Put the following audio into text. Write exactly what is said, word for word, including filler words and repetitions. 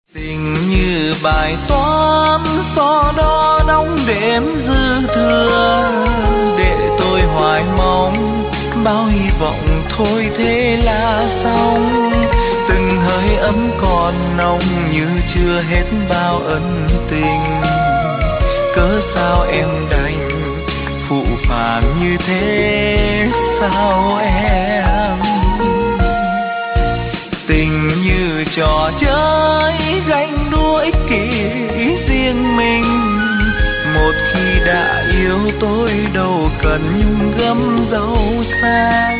Tình như bài toán so đo đong đếm dư thừa, để tôi hoài mong bao hy vọng thôi thế là xong. Từng hơi ấm còn nồng như chưa hết bao ân tình, cớ sao em đành phụ phàng như thế sao em? Tình như trò chơi ganh đua ích kỷ riêng mình, một khi đã yêu tôi đâu cần nhung gấm dấu sang.